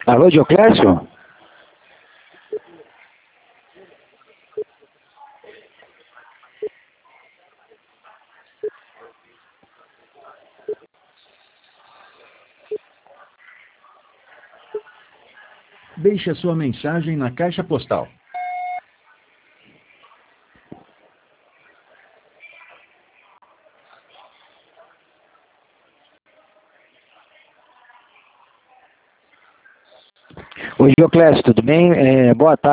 Alô, Dioclésio? Deixe a sua mensagem na caixa postal. Oi, Dioclésio, tudo bem? Boa tarde.